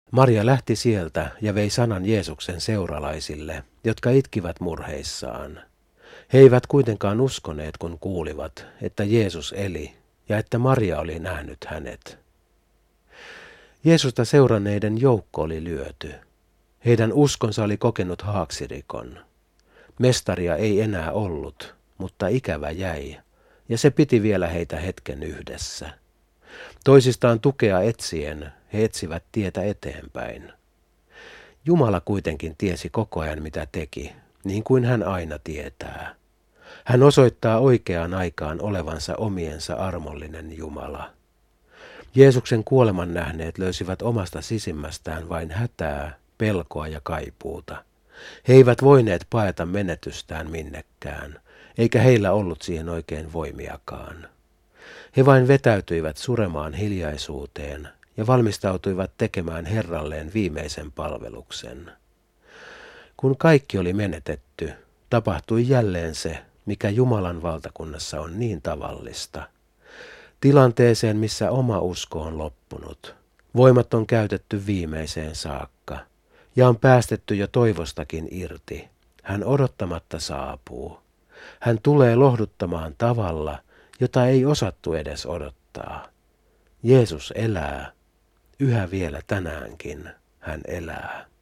Maria lähti sieltä ja vei sanan Jeesuksen seuralaisille, jotka itkivät murheissaan. He eivät kuitenkaan uskoneet, kun kuulivat, että Jeesus eli ja että Maria oli nähnyt hänet. Jeesusta seuranneiden joukko oli lyöty. Heidän uskonsa oli kokenut haaksirikon. Mestaria ei enää ollut, mutta ikävä jäi, ja se piti vielä heitä hetken yhdessä. Toisistaan tukea etsien he etsivät tietä eteenpäin. Jumala kuitenkin tiesi koko ajan mitä teki, niin kuin hän aina tietää. Hän osoittaa oikeaan aikaan olevansa omiensa armollinen Jumala. Jeesuksen kuoleman nähneet löysivät omasta sisimmästään vain hätää, pelkoa ja kaipuuta. He eivät voineet paeta menetystään minnekään, eikä heillä ollut siihen oikein voimiakaan. He vain vetäytyivät suremaan hiljaisuuteen ja valmistautuivat tekemään Herralleen viimeisen palveluksen. Kun kaikki oli menetetty, tapahtui jälleen se, mikä Jumalan valtakunnassa on niin tavallista. Tilanteeseen, missä oma usko on loppunut, voimat on käytetty viimeiseen saakka ja on päästetty jo toivostakin irti. Hän odottamatta saapuu. Hän tulee lohduttamaan tavalla, jota ei osattu edes odottaa. Jeesus elää. Yhä vielä tänäänkin hän elää.